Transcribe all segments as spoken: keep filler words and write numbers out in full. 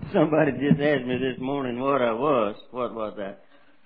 Somebody just asked me this morning what I was. What was that?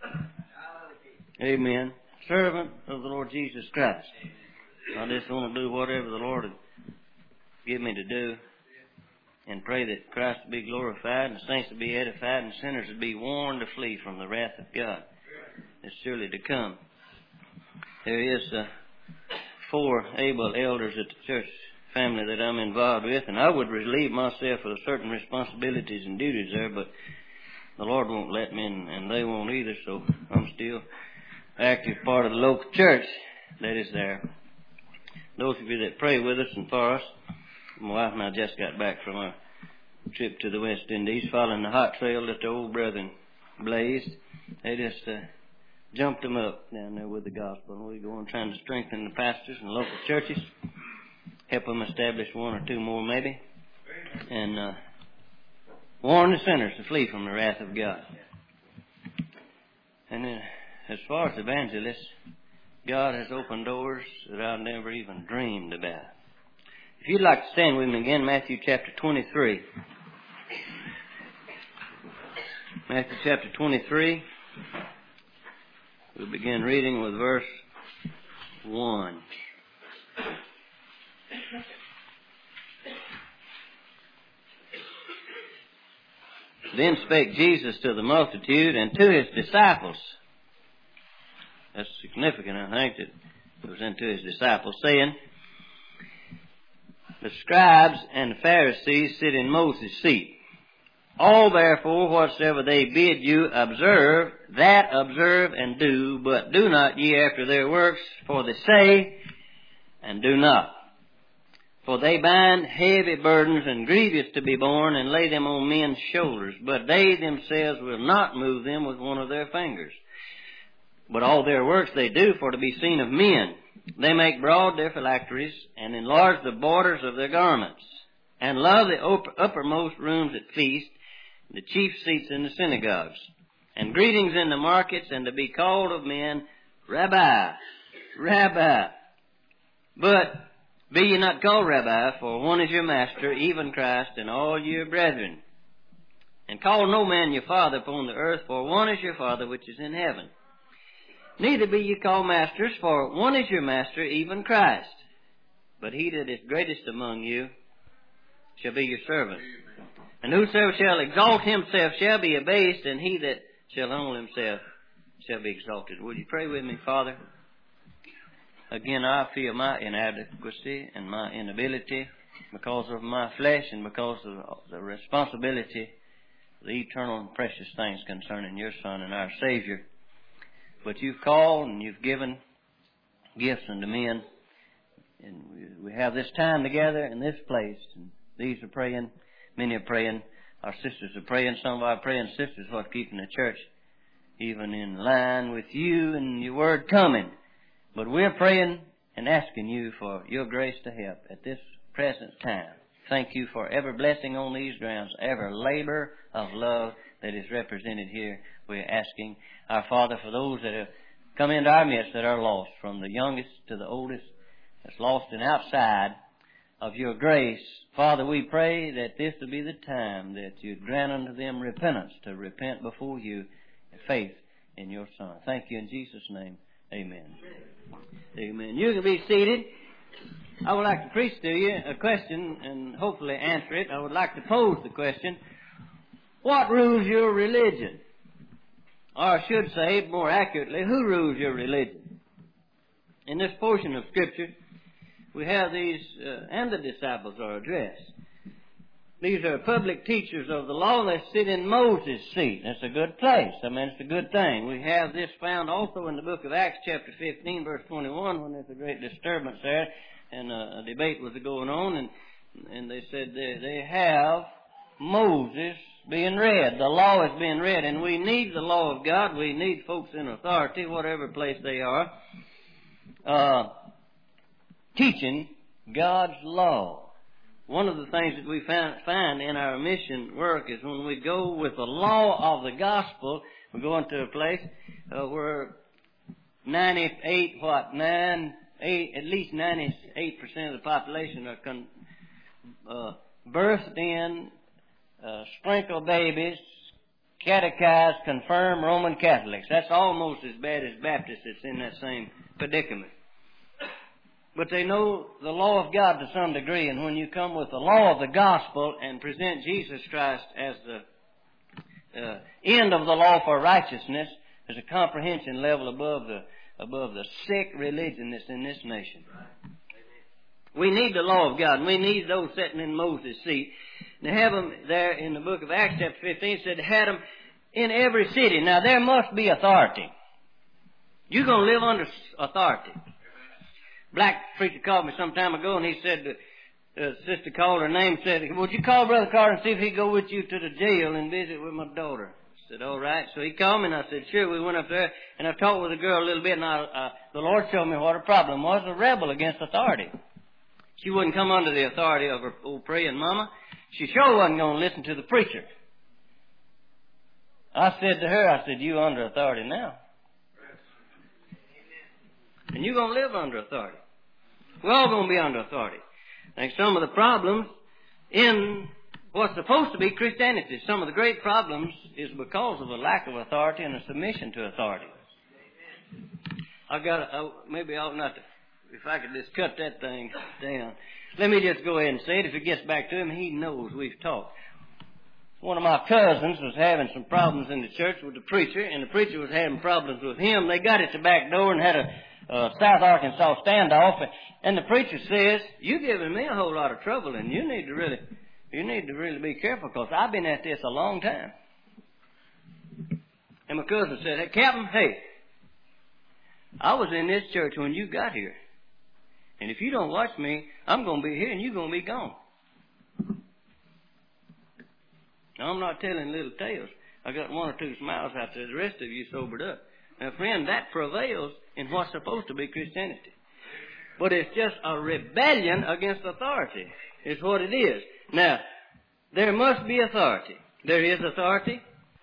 Amen. Servant of the Lord Jesus Christ. I just want to do whatever the Lord would give me to do, and pray that Christ will be glorified, and the saints will be edified, and sinners will be warned to flee from the wrath of God. It's surely to come. There is uh, four able elders at the church family that I'm involved with, and I would relieve myself of certain responsibilities and duties there, but the Lord won't let me, and, and they won't either, so I'm still active part of the local church that is there. Those of you that pray with us and for us, my wife and I just got back from a trip to the West Indies, following the hot trail that the old brethren blazed. They just uh, jumped them up down there with the gospel, and we're going trying to strengthen the pastors and local churches, help them establish one or two more maybe, and uh, warn the sinners to flee from the wrath of God. And then, as far as evangelists, God has opened doors that I never even dreamed about. If you'd like to stand with me again, Matthew chapter twenty-three. Matthew chapter twenty-three. We'll begin reading with verse one. Then spake Jesus to the multitude and to his disciples. That's significant, I think, that it was unto his disciples, saying, the scribes and the Pharisees sit in Moses' seat. All therefore whatsoever they bid you observe, that observe and do, but do not ye after their works, for they say and do not. For they bind heavy burdens and grievous to be borne, and lay them on men's shoulders, but they themselves will not move them with one of their fingers. But all their works they do for to be seen of men. They make broad their phylacteries, and enlarge the borders of their garments, and love the uppermost rooms at feast, the chief seats in the synagogues, and greetings in the markets, and to be called of men, Rabbi, Rabbi. But be ye not called Rabbi, for one is your master, even Christ, and all your brethren. And call no man your father upon the earth, for one is your Father which is in heaven. Neither be ye called masters, for one is your master, even Christ. But he that is greatest among you shall be your servant. And whosoever shall exalt himself shall be abased, and he that shall humble himself shall be exalted. Would you pray with me, Father? Again, I feel my inadequacy and my inability because of my flesh and because of the responsibility of the eternal and precious things concerning your Son and our Savior. But you've called and you've given gifts unto men. And we have this time together in this place. And these are praying. Many are praying. Our sisters are praying. Some of our praying sisters are keeping the church even in line with you and your word coming. But we're praying and asking you for your grace to help at this present time. Thank you for every blessing on these grounds, every labor of love that is represented here. We're asking, our Father, for those that have come into our midst that are lost, from the youngest to the oldest, that's lost and outside of your grace. Father, we pray that this will be the time that you grant unto them repentance, to repent before you and faith in your Son. Thank you in Jesus' name. Amen. Amen. You can be seated. I would like to preach to you a question and hopefully answer it. I would like to pose the question, what rules your religion? Or I should say, more accurately, who rules your religion? In this portion of Scripture, we have these, uh, and the disciples are addressed. These are public teachers of the law that sit in Moses' seat. That's a good place. I mean, it's a good thing. We have this found also in the book of Acts chapter fifteen, verse twenty-one, when there's a great disturbance there, and uh, a debate was going on, and and they said they, they have Moses being read. The law is being read, and we need the law of God. We need folks in authority, whatever place they are, uh, teaching God's law. One of the things that we find in our mission work is when we go with the law of the gospel, we go into a place uh, where ninety-eight, what, nine, eight, at least ninety-eight percent of the population are con, uh, birthed in uh, sprinkle babies, catechize, confirm Roman Catholics. That's almost as bad as Baptists that's in that same predicament. But they know the law of God to some degree, and when you come with the law of the gospel and present Jesus Christ as the uh, end of the law for righteousness, there's a comprehension level above the above the sick religion that's in this nation. We need the law of God, and we need those sitting in Moses' seat. They have them there in the book of Acts chapter fifteen, said they had them in every city. Now, there must be authority. You're going to live under authority. Black preacher called me some time ago, and he said, the uh, sister called her name, said, would you call Brother Carter and see if he'd go with you to the jail and visit with my daughter? I said, all right. So he called me, and I said, sure. We went up there, and I talked with the girl a little bit, and I, uh, the Lord showed me what her problem was, a rebel against authority. She wouldn't come under the authority of her old praying mama. She sure wasn't going to listen to the preacher. I said to her, I said, you under authority now. And you're going to live under authority. We're all going to be under authority. I think some of the problems in what's supposed to be Christianity, some of the great problems is because of a lack of authority and a submission to authority. I've got to, maybe I ought not to, if I could just cut that thing down. Let me just go ahead and say it. If it gets back to him, he knows we've talked. One of my cousins was having some problems in the church with the preacher, and the preacher was having problems with him. They got at the back door and had a uh, South Arkansas standoff, and, and the preacher says, "You're giving me a whole lot of trouble, and you need to really, you need to really be careful, because I've been at this a long time." And my cousin said, "Hey, Captain, hey, I was in this church when you got here, and if you don't watch me, I'm going to be here and you're going to be gone." Now, I'm not telling little tales. I got one or two smiles out there. The rest of you sobered up. Now, friend, that prevails in what's supposed to be Christianity. But it's just a rebellion against authority. Is what it is. Now, there must be authority. There is authority.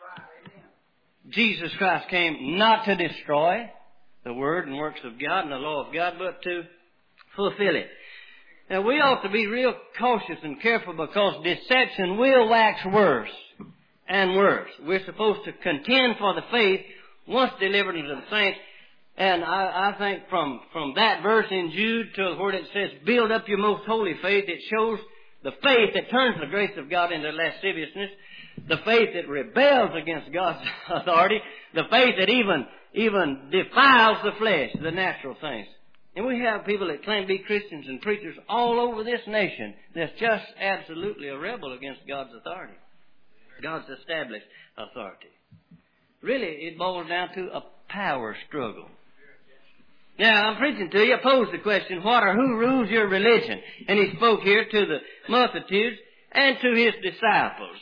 Jesus Christ came not to destroy the Word and works of God and the law of God, but to fulfill it. Now, we ought to be real cautious and careful, because deception will wax worse and worse. We're supposed to contend for the faith once delivered unto the saints. And I, I think from, from that verse in Jude to where it says, build up your most holy faith, it shows the faith that turns the grace of God into lasciviousness, the faith that rebels against God's authority, the faith that even, even defiles the flesh, the natural things. And we have people that claim to be Christians and preachers all over this nation that's just absolutely a rebel against God's authority, God's established authority. Really, it boils down to a power struggle. Now, I'm preaching to you. I posed the question, what or who rules your religion? And he spoke here to the multitudes and to his disciples.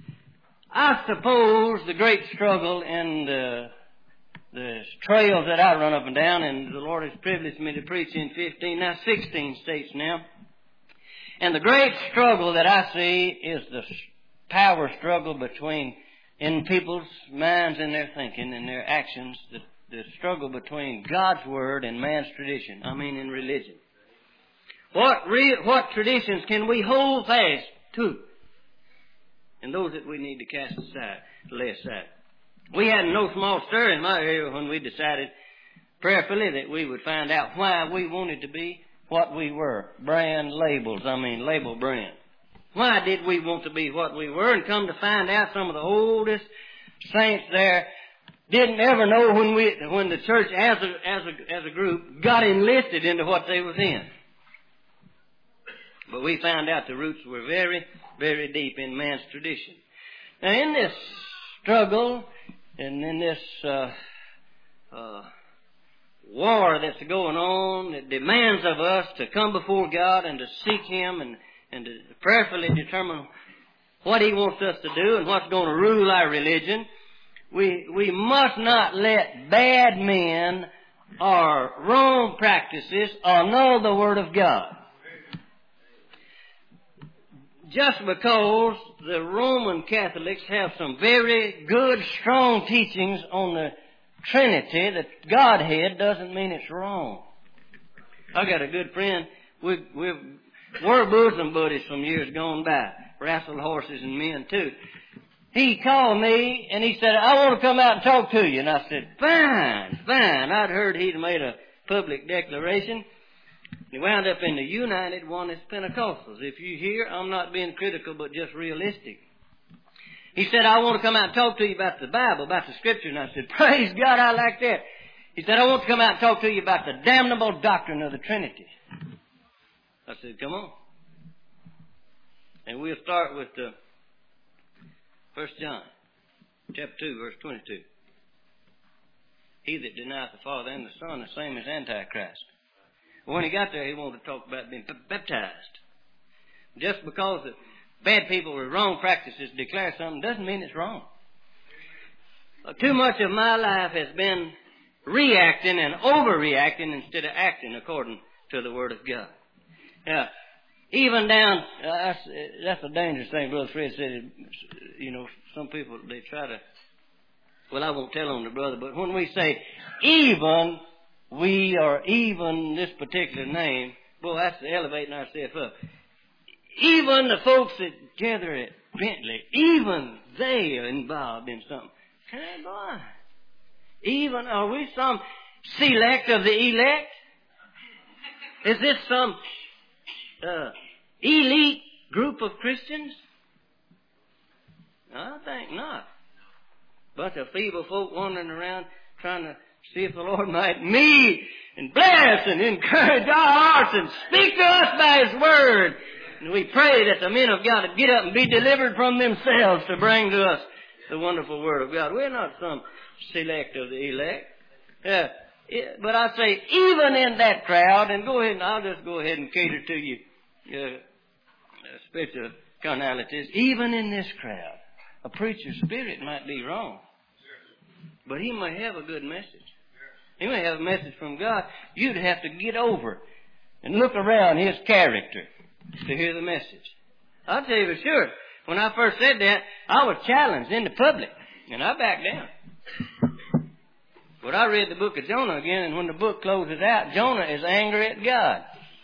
I suppose the great struggle in the the trails that I run up and down, and the Lord has privileged me to preach in fifteen, now sixteen states now. And the great struggle that I see is the power struggle between, in people's minds and their thinking and their actions, the, the struggle between God's Word and man's tradition. I mean in religion. What re, what traditions can we hold fast to? And those that we need to cast aside, lay aside. We had no small stir in my area when we decided prayerfully that we would find out why we wanted to be what we were. Brand labels, I mean label brand. Why did we want to be what we were? And come to find out, some of the oldest saints there didn't ever know when we, when the church as a, as a, as a group got enlisted into what they was in. But we found out the roots were very, very deep in man's tradition. Now, in this struggle, and in this uh, uh, war that's going on, that demands of us to come before God and to seek Him and, and to prayerfully determine what He wants us to do and what's going to rule our religion, we we must not let bad men or wrong practices annul the Word of God. Just because the Roman Catholics have some very good, strong teachings on the Trinity, the Godhead, doesn't mean it's wrong. I got a good friend. We, we were bosom buddies from years gone by. wrestle horses and men too. He called me and he said, I want to come out and talk to you. And I said, fine, fine. I'd heard he'd made a public declaration. He wound up in the United Oneness Pentecostals. If you hear, I'm not being critical, but just realistic. He said, I want to come out and talk to you about the Bible, about the Scripture. And I said, praise God, I like that. He said, I want to come out and talk to you about the damnable doctrine of the Trinity. I said, come on. And we'll start with the First John, chapter two, verse twenty-two. He that denieth the Father and the Son, the same as Antichrist. When he got there, he wanted to talk about being baptized. Just because the bad people with wrong practices declare something doesn't mean it's wrong. Uh, too much of my life has been reacting and overreacting instead of acting according to the Word of God. Now, even down, uh, that's, that's a dangerous thing. Brother Fred said, you know, some people, they try to, well, I won't tell on the brother, but when we say even we or even this particular name, boy, that's elevating ourselves up. Even the folks that gather at Bentley, even they are involved in something. Hey, boy. Even, are we some select of the elect? Is this some uh, elite group of Christians? I think not. Bunch of feeble folk wandering around trying to see if the Lord might meet and bless and encourage our hearts and speak to us by His Word. And we pray that the men of God would get up and be delivered from themselves to bring to us the wonderful Word of God. We're not some select of the elect. Yeah, it, but I say, even in that crowd, and go ahead and I'll just go ahead and cater to you uh, spiritual carnalities. Even in this crowd, a preacher's spirit might be wrong, but he may have a good message. He may have a message from God. You'd have to get over and look around his character to hear the message. I'll tell you for sure, when I first said that, I was challenged in the public, and I backed down. But I read the book of Jonah again, and when the book closes out, Jonah is angry at God.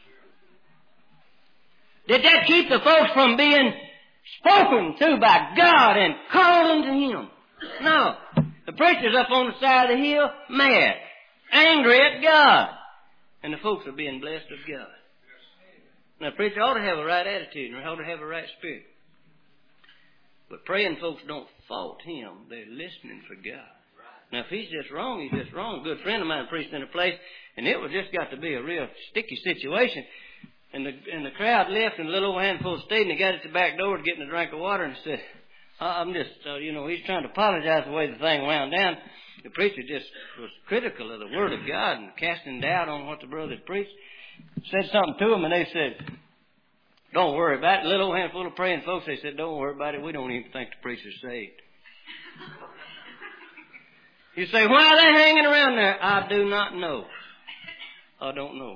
Did that keep the folks from being spoken to by God and called unto Him? No. The preacher's up on the side of the hill, mad, angry at God. And the folks are being blessed of God. Now, the preacher ought to have a right attitude and ought to have a right spirit. But praying folks don't fault him. They're listening for God. Now, if he's just wrong, he's just wrong. A good friend of mine preached in a place, and it was just got to be a real sticky situation. And the and the crowd left, and a little old handful stayed, and he got at the back door to get a drink of water, and said, I'm just, uh, you know, he's trying to apologize the way the thing wound down. The preacher just was critical of the Word of God and casting doubt on what the brother had preached. Said something to him, and they said, don't worry about it. A little old handful of praying folks, they said, don't worry about it. We don't even think the preacher's saved. You say, why are they hanging around there? I do not know. I don't know.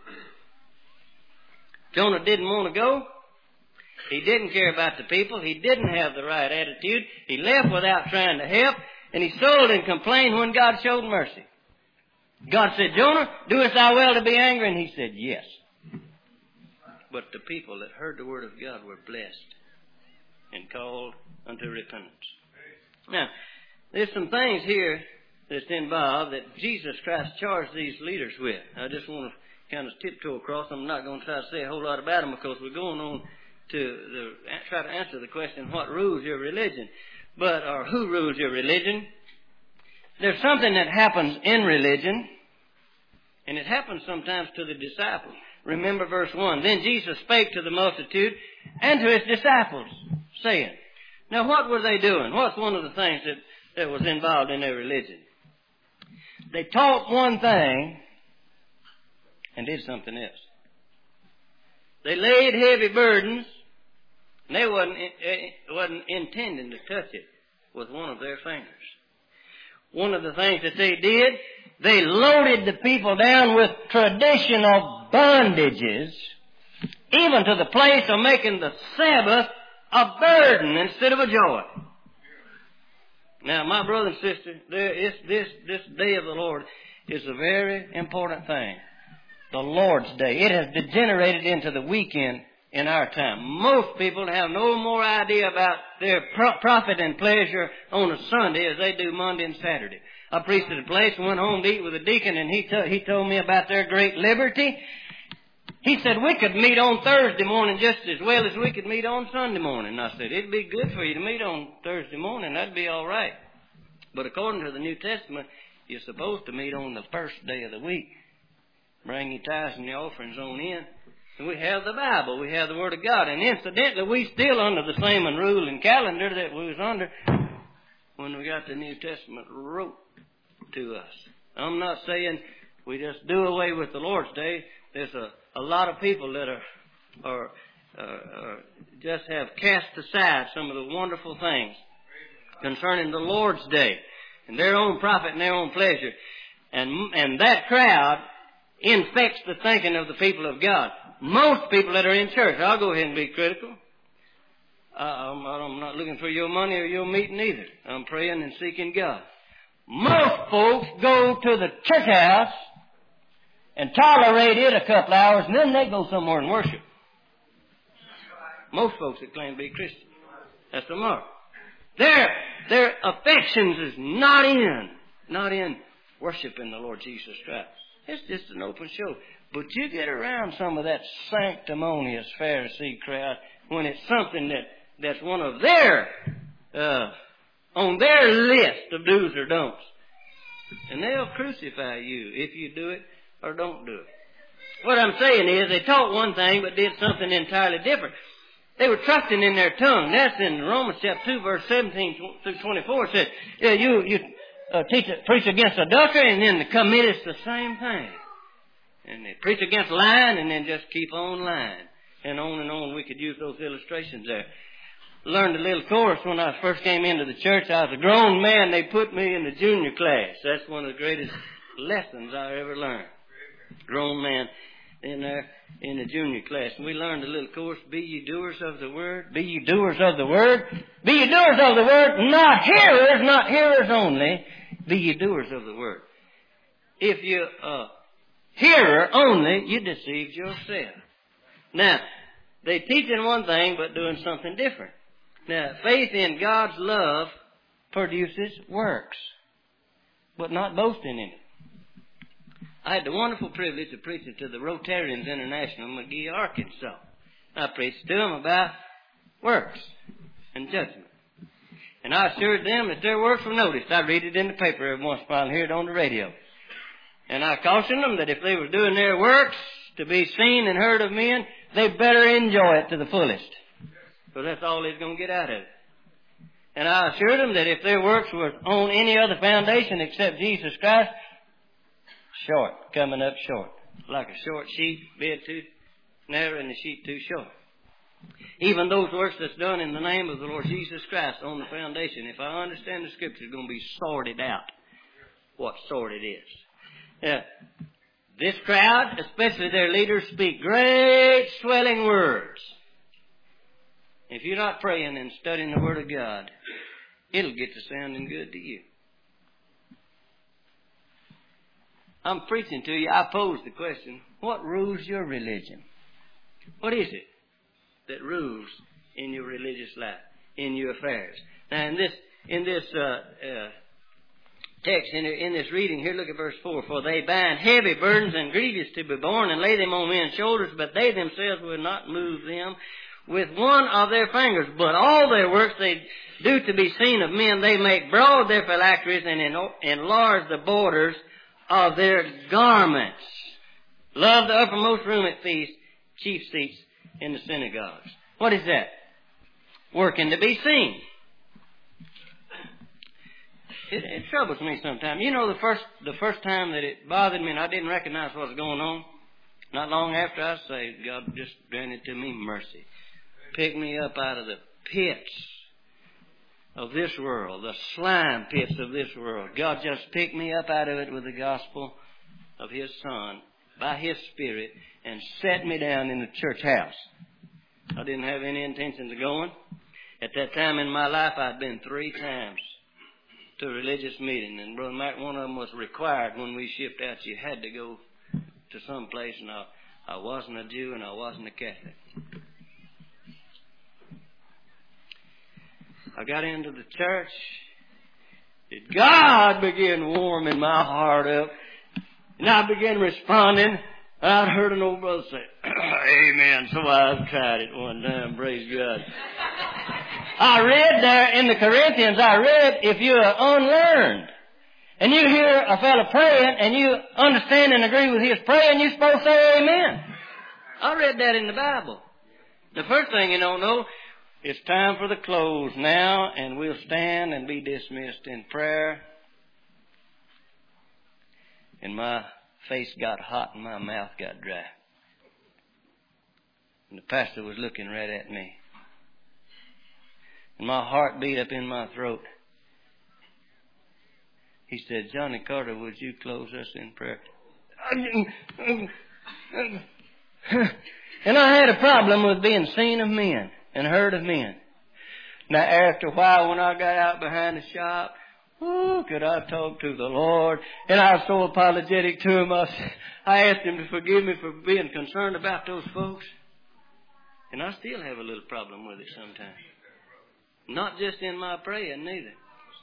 Jonah didn't want to go. He didn't care about the people. He didn't have the right attitude. He left without trying to help. And he sulked and complained when God showed mercy. God said, Jonah, doest thou well to be angry? And he said, yes. But the people that heard the word of God were blessed and called unto repentance. Now, there's some things here that's involved that Jesus Christ charged these leaders with. I just want to kind of tiptoe across them. I'm not going to try to say a whole lot about them because we're going on to the, try to answer the question, what rules your religion? But, or who rules your religion? There's something that happens in religion, and it happens sometimes to the disciples. Remember verse one. Then Jesus spake to the multitude and to his disciples, saying. Now, what were they doing? What's one of the things that, that was involved in their religion? They taught one thing and did something else. They laid heavy burdens, and they wasn't, wasn't intending to touch it with one of their fingers. One of the things that they did, they loaded the people down with traditional bondages, even to the place of making the Sabbath a burden instead of a joy. Now, my brother and sister, there is this, this day of the Lord is a very important thing. The Lord's Day. It has degenerated into the weekend in our time. Most people have no more idea about their pro- profit and pleasure on a Sunday as they do Monday and Saturday. I preached at a place and went home to eat with a deacon, and he, to- he told me about their great liberty. He said, we could meet on Thursday morning just as well as we could meet on Sunday morning. And I said, it'd be good for you to meet on Thursday morning. That'd be all right. But according to the New Testament, you're supposed to meet on the first day of the week. Bring your tithes and your offerings on in. And we have the Bible. We have the Word of God. And incidentally, we still under the same rule and calendar that we was under when we got the New Testament wrote to us. I'm not saying we just do away with the Lord's Day. There's a, a lot of people that are, are, uh, are just have cast aside some of the wonderful things concerning the Lord's Day and their own profit and their own pleasure. And, and that crowd infects the thinking of the people of God. Most people that are in church, I'll go ahead and be critical. Uh, I'm, I'm not looking for your money or your meeting either. I'm praying and seeking God. Most folks go to the church house and tolerate it a couple hours, and then they go somewhere and worship. Most folks that claim to be Christian. That's the mark. Their, their affections is not in, not in worshiping the Lord Jesus Christ. It's just an open show. But you get around some of that sanctimonious Pharisee crowd when it's something that, that's one of their, uh, on their list of do's or don'ts. And they'll crucify you if you do it or don't do it. What I'm saying is they taught one thing but did something entirely different. They were trusting in their tongue. That's in Romans chapter two, verse seventeen through twenty-four. It says, yeah, you, you uh, teach, preach against adultery and then commit the same thing. And they preach against lying and then just keep on lying. And on and on. We could use those illustrations there. Learned a little course when I first came into the church. I was a grown man. They put me in the junior class. That's one of the greatest lessons I ever learned. Grown man in there in the junior class. And we learned a little course, be ye doers of the word. Be ye doers of the word. Be ye doers of the word, not hearers, not hearers only. Be ye doers of the word. If you uh hearer only, you deceived yourself. Now, they teaching one thing but doing something different. Now, faith in God's love produces works, but not boasting in it. I had the wonderful privilege of preaching to the Rotarians International in McGee, Arkansas. I preached to them about works and judgment. And I assured them that their works were noticed. I read it in the paper every once in a while and hear it on the radio. And I cautioned them that if they were doing their works to be seen and heard of men, they better enjoy it to the fullest. Because that's all they're going to get out of it. And I assured them that if their works were on any other foundation except Jesus Christ, short, coming up short. Like a short sheet, bed too narrow and the sheet too short. Even those works that's done in the name of the Lord Jesus Christ on the foundation, if I understand the Scripture, it's going to be sorted out what sort it is. Yeah. This crowd, especially their leaders, speak great swelling words. If you're not praying and studying the Word of God, it'll get to sounding good to you. I'm preaching to you. I pose the question, what rules your religion? What is it that rules in your religious life, in your affairs? Now, in this, in this, uh, uh, text, in, in this reading here, look at verse four. For they bind heavy burdens and grievous to be borne and lay them on men's shoulders, but they themselves will not move them with one of their fingers. But all their works they do to be seen of men. They make broad their phylacteries and enlarge the borders of their garments. Love the uppermost room at feasts, chief seats in the synagogues. What is that? Working to be seen. It, it troubles me sometimes. You know, the first the first time that it bothered me and I didn't recognize what was going on, not long after I saved, God just granted to me mercy. Picked me up out of the pits of this world, the slime pits of this world. God just picked me up out of it with the gospel of His Son by His Spirit and set me down in the church house. I didn't have any intentions of going. At that time in my life, I'd been three times to a religious meeting, and Brother Mac, one of them was required when we shipped out. You had to go to some place, and I, I wasn't a Jew and I wasn't a Catholic. I got into the church. Did God begin warming my heart up? And I began responding. And I'd heard an old brother say, amen. So I tried it one time. Praise God. I read there in the Corinthians, I read, if you are unlearned, and you hear a fellow praying, and you understand and agree with his praying, you're supposed to say amen. I read that in the Bible. The first thing you don't know, it's time for the close now, and we'll stand and be dismissed in prayer. And my face got hot and my mouth got dry. And the pastor was looking right at me. And my heart beat up in my throat. He said, Johnny Carter, would you close us in prayer? And I had a problem with being seen of men and heard of men. Now, after a while, when I got out behind the shop, oh, could I talk to the Lord? And I was so apologetic to him. I, I asked him to forgive me for being concerned about those folks. And I still have a little problem with it sometimes. Not just in my praying, neither.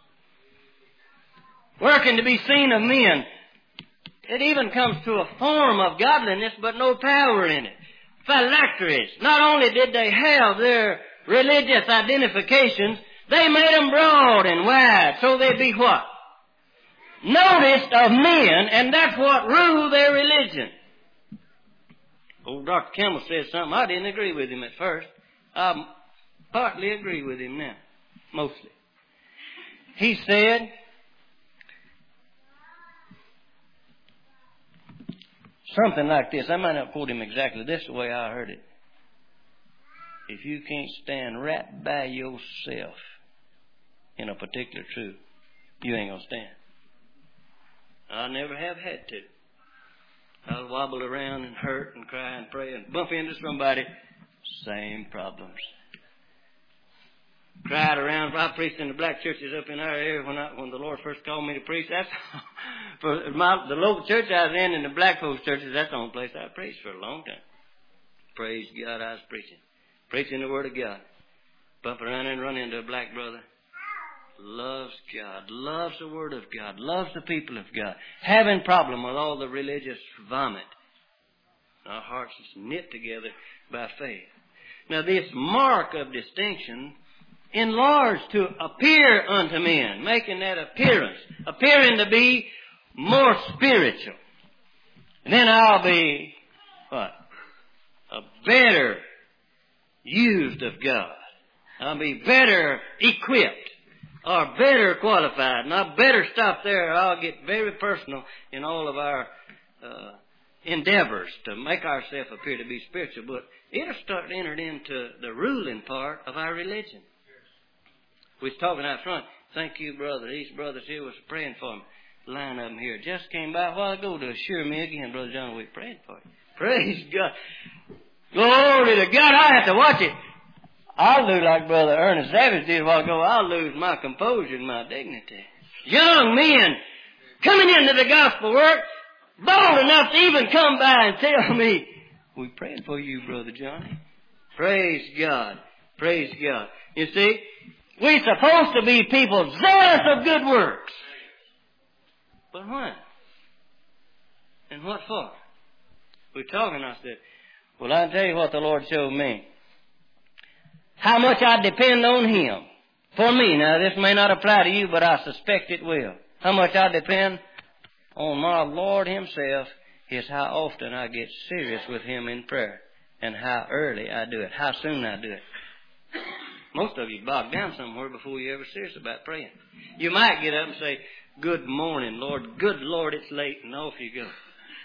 Working to be seen of men. It even comes to a form of godliness, but no power in it. Phylacteries. Not only did they have their religious identifications, they made them broad and wide, so they'd be what? Noticed of men, and that's what ruled their religion. Old Doctor Campbell said something. I didn't agree with him at first. I partly agree with him now, mostly. He said, something like this. I might not quote him exactly. This is the way I heard it. If you can't stand right by yourself in a particular truth, you ain't going to stand. I never have had to. I'll wobble around and hurt and cry and pray and bump into somebody. Same problems. Cried around. I preached in the black churches up in our area when I, when the Lord first called me to preach. That's for my, the local church I was in, and the black folks churches. That's the only place I preached for a long time. Praise God, I was preaching, preaching the Word of God. Bump around and run into a black brother. Loves God, loves the Word of God, loves the people of God. Having problem with all the religious vomit. Our hearts is knit together by faith. Now this mark of distinction enlarged to appear unto men, making that appearance, appearing to be more spiritual. And then I'll be, what? A better used of God. I'll be better equipped, or better qualified. And I better stop there, or I'll get very personal in all of our uh, endeavors to make ourselves appear to be spiritual. But it'll start entering into the ruling part of our religion. We was talking out front. Thank you, brother. These brothers here was praying for me. Line of them here just came by a while ago to assure me again, Brother John, we're praying for you. Praise God. Glory to God. I have to watch it. I'll do like Brother Ernest Savage did a while ago. I'll lose my composure and my dignity. Young men coming into the gospel work, bold enough to even come by and tell me, we're praying for you, Brother Johnny. Praise God. Praise God. You see, we're supposed to be people zealous of good works. But when? And what for? We're talking, I said, well, I'll tell you what the Lord showed me. How much I depend on Him. For me, now this may not apply to you, but I suspect it will. How much I depend on my Lord Himself is how often I get serious with Him in prayer. And how early I do it. How soon I do it. Most of you bog down somewhere before you're ever serious about praying. You might get up and say, good morning, Lord. Good Lord, it's late. And off you go.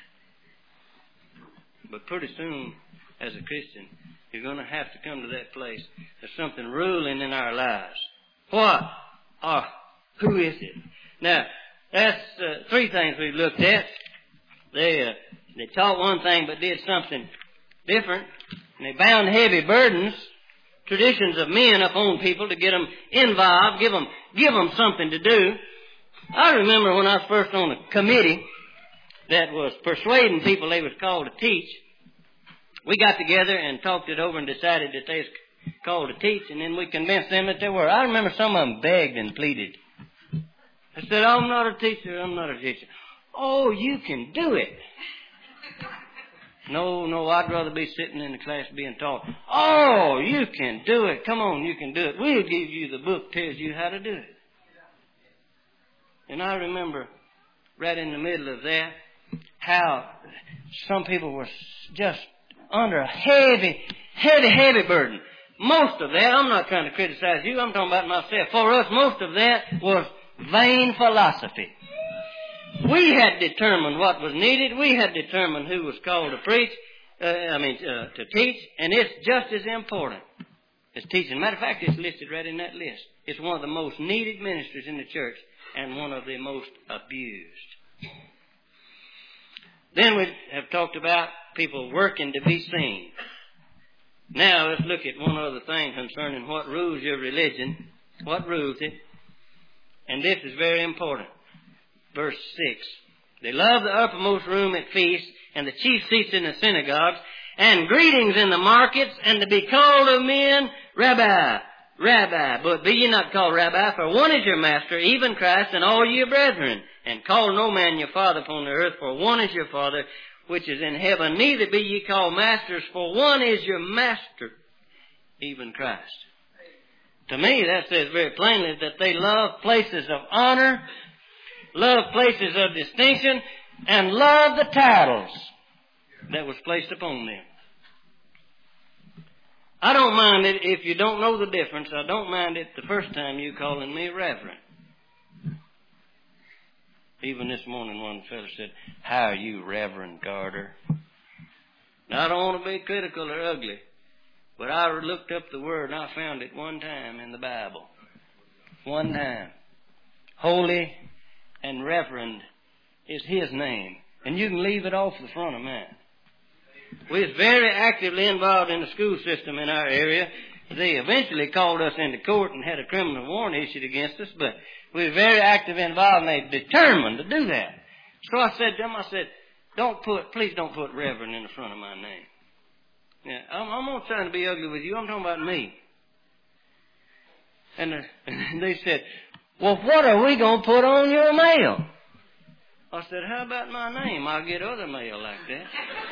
But pretty soon, as a Christian, you're going to have to come to that place. There's something ruling in our lives. What? Or who is it? Now, that's uh, three things we've looked at. They, uh, they taught one thing but did something different. And they bound heavy burdens, traditions of men upon people to get them involved, give them, give them something to do. I remember when I was first on a committee that was persuading people they was called to teach. We got together and talked it over and decided that there's called to teach, and then we convinced them that they were. I remember some of them begged and pleaded. I said, I'm not a teacher, I'm not a teacher. Oh, you can do it. No, no, I'd rather be sitting in the class being taught. Oh, you can do it. Come on, you can do it. We'll give you the book that tells you how to do it. And I remember right in the middle of that, how some people were just under a heavy, heavy, heavy burden. Most of that, I'm not trying to criticize you, I'm talking about myself. For us, most of that was vain philosophy. We had determined what was needed. We had determined who was called to preach, uh, I mean, uh, to teach, and it's just as important as teaching. Matter of fact, it's listed right in that list. It's one of the most needed ministries in the church and one of the most abused. Then we have talked about people working to be seen. Now let's look at one other thing concerning what rules your religion, what rules it, and this is very important. Verse six. They love the uppermost room at feasts and the chief seats in the synagogues and greetings in the markets and to be called of men, Rabbi, Rabbi. But be ye not called Rabbi, for one is your master, even Christ, and all ye brethren. And call no man your father upon the earth, for one is your Father, which is in heaven. Neither be ye called masters, for one is your master, even Christ. To me, that says very plainly that they love places of honor, love places of distinction, and love the titles that was placed upon them. I don't mind it if you don't know the difference. I don't mind it the first time you calling me Reverend. Even this morning one fellow said, how are you, Reverend Carter? Now, I don't want to be critical or ugly, but I looked up the word and I found it one time in the Bible. One time. Holy and Reverend is His name. And you can leave it off the front of mine. We was very actively involved in the school system in our area. They eventually called us into court and had a criminal warrant issued against us, but we were very active involved, and they determined to do that. So I said to them, I said, don't put, please don't put Reverend in the front of my name. Yeah, I'm, I'm not trying to be ugly with you. I'm talking about me. And, uh, and they said, well, what are we going to put on your mail? I said, how about my name? I'll get other mail like that.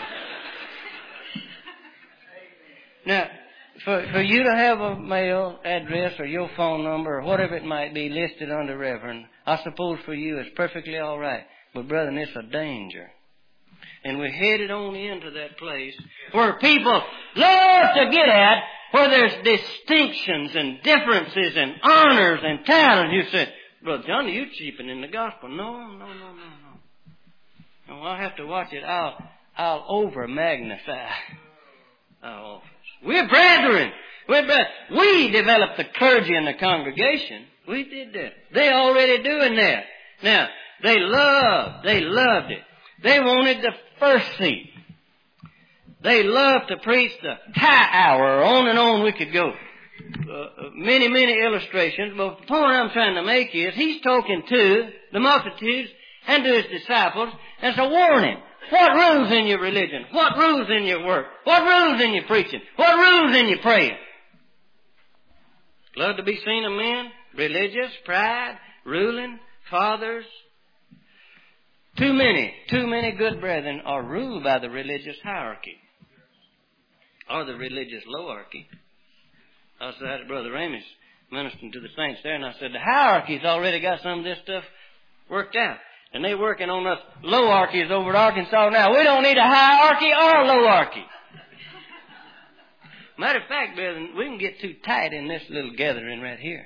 Now, for, for you to have a mail address or your phone number or whatever it might be listed under Reverend, I suppose for you it's perfectly all right. But, brethren, it's a danger. And we're headed on into that place where people love to get at, where there's distinctions and differences and honors and titles. You say, Brother Johnny, you're cheapening the gospel. No, no, no, no, no. No, I'll have to watch it. I'll, I'll over-magnify our office. We're brethren. We're brethren. We developed the clergy in the congregation. We did that. They already doing that. Now, they loved, they loved it. They wanted the first seat. They loved to preach the high hour. On and on we could go. Uh, many, many illustrations. But the point I'm trying to make is he's talking to the multitudes and to his disciples as a warning. What rules in your religion? What rules in your work? What rules in your preaching? What rules in your praying? Love to be seen of men, religious, pride, ruling, fathers. Too many, too many good brethren are ruled by the religious hierarchy or the religious lowarchy. I said to Brother Ramis ministering to the saints there, and I said, the hierarchy's already got some of this stuff worked out. And they're working on us lowarchies over at Arkansas now. We don't need a hierarchy or a lowarchy. Matter of fact, brethren, we can get too tight in this little gathering right here,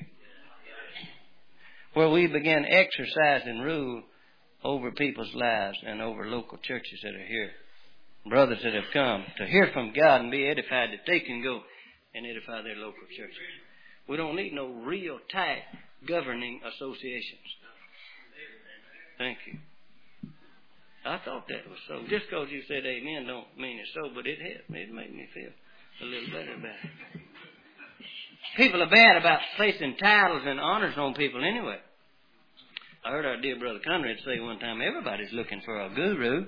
where we begin exercising rule over people's lives and over local churches that are here. Brothers that have come to hear from God and be edified that they can go and edify their local churches. We don't need no real tight governing associations. Thank you. I thought that was so. Just because you said amen don't mean it's so, but it helped me. It made me feel a little better about it. People are bad about placing titles and honors on people anyway. I heard our dear brother Conrad say one time, everybody's looking for a guru.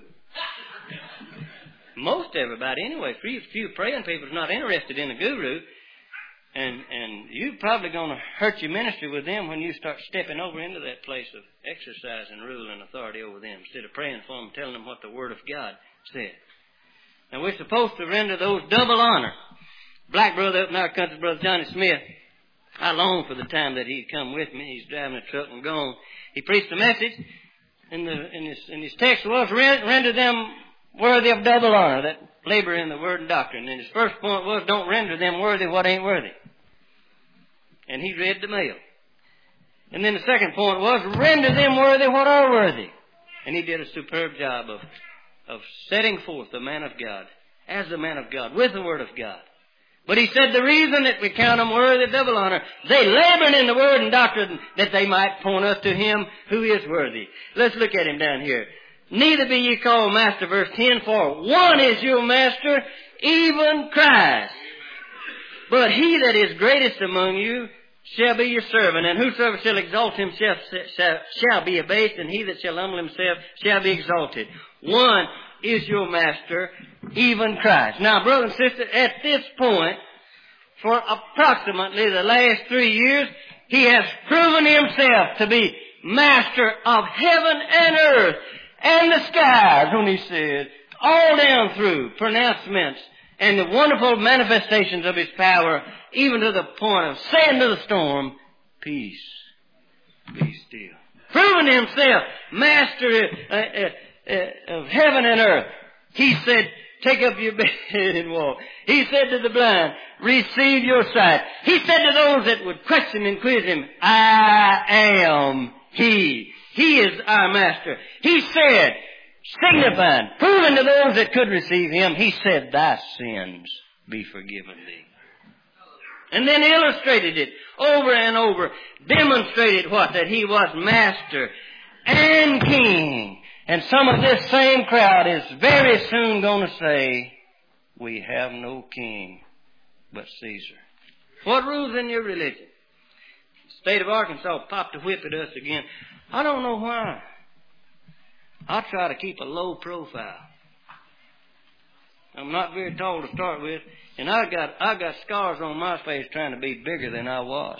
Most everybody anyway. Few, few praying people is not interested in a guru. And and you're probably going to hurt your ministry with them when you start stepping over into that place of exercise and rule and authority over them instead of praying for them, telling them what the Word of God said. Now, we're supposed to render those double honor. Black brother up in our country, Brother Johnny Smith, I long for the time that he'd come with me. He's driving a truck and gone. He preached a message, and, the, and, his, and his text was, render them worthy of double honor, that labor in the word and doctrine. And his first point was, don't render them worthy what ain't worthy. And he read the mail. And then the second point was, render them worthy what are worthy. And he did a superb job of, of setting forth the man of God, as the man of God, with the Word of God. But he said the reason that we count them worthy of double honor, they labored in the word and doctrine that they might point us to him who is worthy. Let's look at him down here. Neither be ye called master, verse ten, for one is your master, even Christ. But he that is greatest among you shall be your servant, and whosoever shall exalt himself shall, shall be abased, and he that shall humble himself shall be exalted. One is your master, even Christ. Now, brothers and sisters, at this point, for approximately the last three years, he has proven himself to be master of heaven and earth and the skies, when he said, all down through pronouncements and the wonderful manifestations of his power, even to the point of saying to the storm, peace, be still. Proving himself master uh, uh, uh, of heaven and earth. He said, take up your bed and walk. He said to the blind, receive your sight. He said to those that would question and quiz him, I am he. He is our master. He said, signifying, proving to those that could receive him, he said, thy sins be forgiven thee. And then illustrated it over and over, demonstrated what? That he was master and king. And some of this same crowd is very soon going to say, we have no king but Caesar. What rules in your religion? The state of Arkansas popped a whip at us again. I don't know why. I try to keep a low profile. I'm not very tall to start with, and I got I got scars on my face trying to be bigger than I was.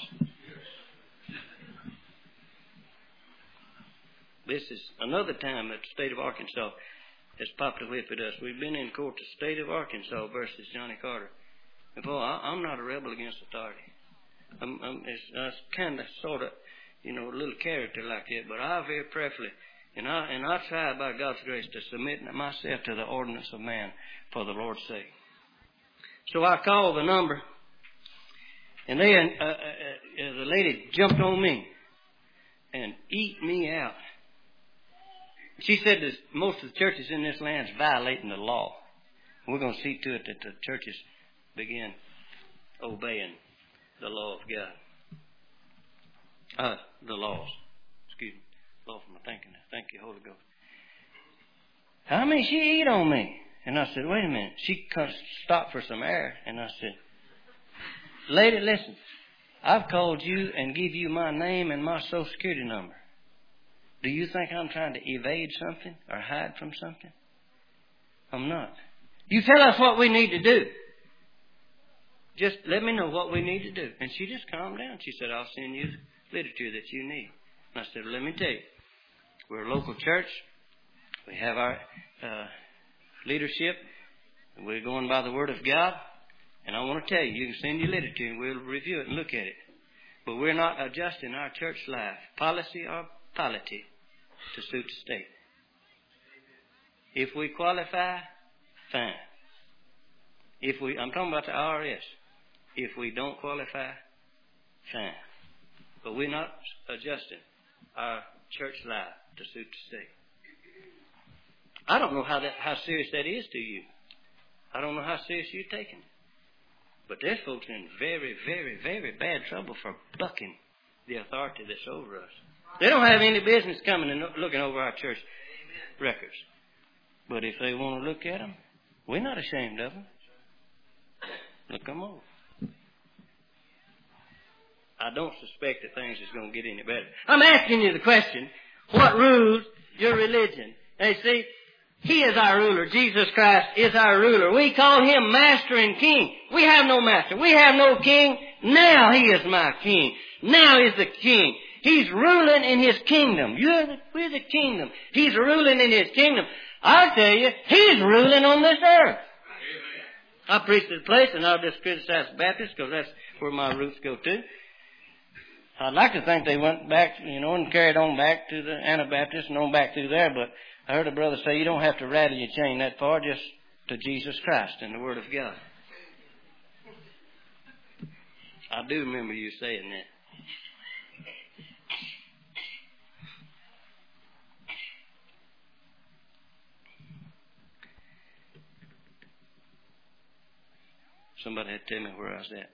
This is another time that the state of Arkansas has popped a whip at us. We've been in court, the state of Arkansas versus Johnny Carter. And boy, I, I'm not a rebel against authority. I'm, I'm it's, it's kind of, sort of, you know, a little character like that. But I very prayerfully, and I and I try by God's grace to submit myself to the ordinance of man for the Lord's sake. So I called the number, and then uh, uh, uh, the lady jumped on me and eat me out. She said that most of the churches in this land is violating the law. We're going to see to it that the churches begin obeying the law of God. Uh, the laws. Excuse me. Law for my thinking. Thank you, Holy Ghost. How many she eat on me? And I said, wait a minute. She stopped for some air. And I said, lady, listen. I've called you and give you my name and my social security number. Do you think I'm trying to evade something or hide from something? I'm not. You tell us what we need to do. Just let me know what we need to do. And she just calmed down. She said, I'll send you the literature that you need. And I said, well, let me tell you. We're a local church. We have our uh, leadership. We're going by the Word of God. And I want to tell you, you can send your literature and we'll review it and look at it. But we're not adjusting our church life, policy or polity, to suit the state. If we qualify, fine. If we, I'm talking about the I R S. If we don't qualify, fine. But we're not adjusting our church life to suit the state. I don't know how that, how serious that is to you. I don't know how serious you're taking it. But there's folks in very, very, very bad trouble for bucking the authority that's over us. They don't have any business coming and looking over our church records. But if they want to look at them, we're not ashamed of them. Look them over. I don't suspect that things is going to get any better. I'm asking you the question, what rules your religion? They see, He is our ruler. Jesus Christ is our ruler. We call Him Master and King. We have no master. We have no king. Now He is my King. Now He's the King. He's ruling in His kingdom. You're the, we're the kingdom. He's ruling in His kingdom. I tell you, He's ruling on this earth. I preach this place, and I'll just criticize the Baptists because that's where my roots go to. I'd like to think they went back, you know, and carried on back to the Anabaptists and on back through there, but I heard a brother say you don't have to rattle your chain that far, just to Jesus Christ and the Word of God. I do remember you saying that. Somebody had to tell me where I was at.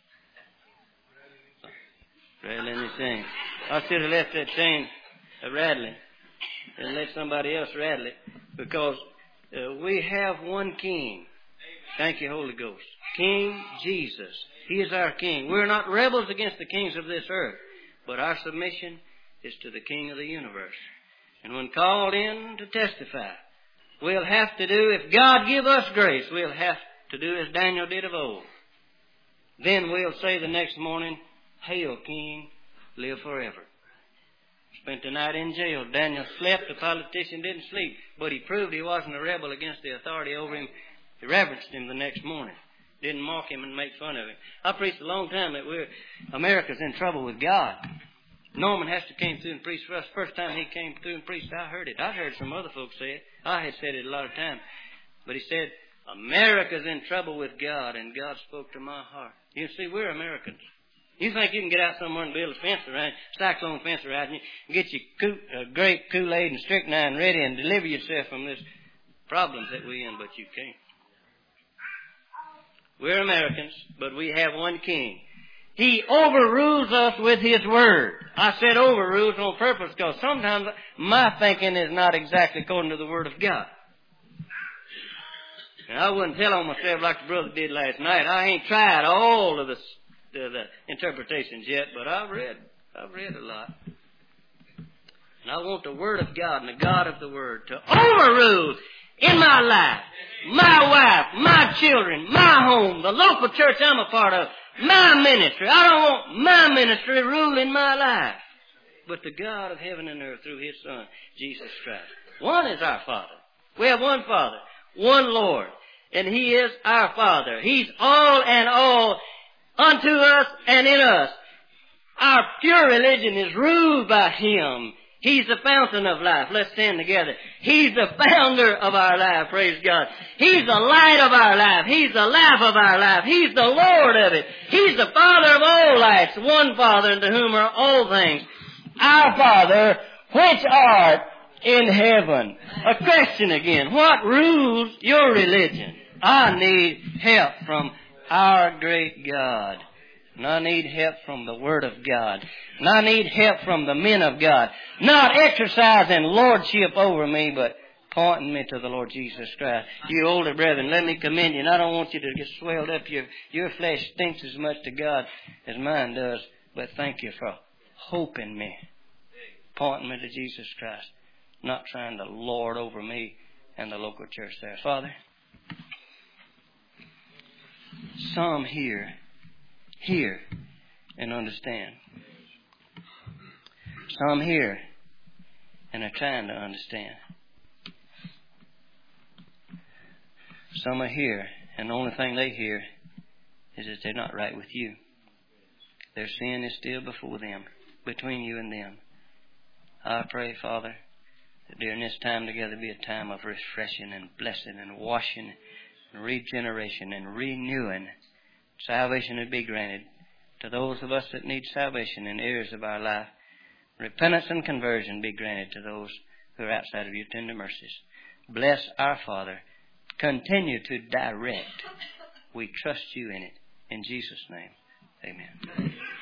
Rattling the chain. I should have left that chain a rattling and let somebody else rattle it, because uh, we have one King. Thank you, Holy Ghost. King Jesus. He is our King. We're not rebels against the kings of this earth, but our submission is to the King of the universe. And when called in to testify, we'll have to do, if God give us grace, we'll have to do as Daniel did of old. Then we'll say the next morning, Hail, King, live forever. Spent the night in jail. Daniel slept. The politician didn't sleep. But he proved he wasn't a rebel against the authority over him. He reverenced him the next morning. Didn't mock him and make fun of him. I preached a long time that we're, America's in trouble with God. Norman Hester came through and preached for us. First time he came through and preached, I heard it. I heard some other folks say it. I had said it a lot of times. But he said, America's in trouble with God, and God spoke to my heart. You see, we're Americans. You think you can get out somewhere and build a fence around, cyclone fence around you, and get your coo- uh, grape, Kool-Aid, and strychnine ready and deliver yourself from this problems that we're in, but you can't. We're Americans, but we have one King. He overrules us with His Word. I said overrules on purpose because sometimes my thinking is not exactly according to the Word of God. And I wouldn't tell on myself like the brother did last night. I ain't tried all of the, the, the interpretations yet, but I've read. I've read a lot. And I want the Word of God and the God of the Word to overrule in my life, my wife, my children, my home, the local church I'm a part of, my ministry. I don't want my ministry ruling my life, but the God of heaven and earth through His Son, Jesus Christ. One is our Father. We have one Father, one Lord, and He is our Father. He's all and all unto us and in us. Our pure religion is ruled by Him. He's the fountain of life. Let's stand together. He's the founder of our life. Praise God. He's the light of our life. He's the life of our life. He's the Lord of it. He's the Father of all lights. One Father unto whom are all things. Our Father, which art in heaven. A question again. What rules your religion? I need help from our great God. And I need help from the Word of God. And I need help from the men of God. Not exercising lordship over me, but pointing me to the Lord Jesus Christ. You older brethren, let me commend you. And I don't want you to get swelled up. Your, your flesh stinks as much to God as mine does. But thank you for hoping me. Pointing me to Jesus Christ. Not trying to lord over me and the local church there. Father, some here hear and understand. Some hear and are trying to understand. Some are here and the only thing they hear is that they're not right with you. Their sin is still before them, between you and them. I pray, Father, that during this time together be a time of refreshing and blessing and washing and regeneration and renewing. Salvation would be granted to those of us that need salvation in areas of our life. Repentance and conversion be granted to those who are outside of your tender mercies. Bless our Father. Continue to direct. We trust you in it. In Jesus' name, amen.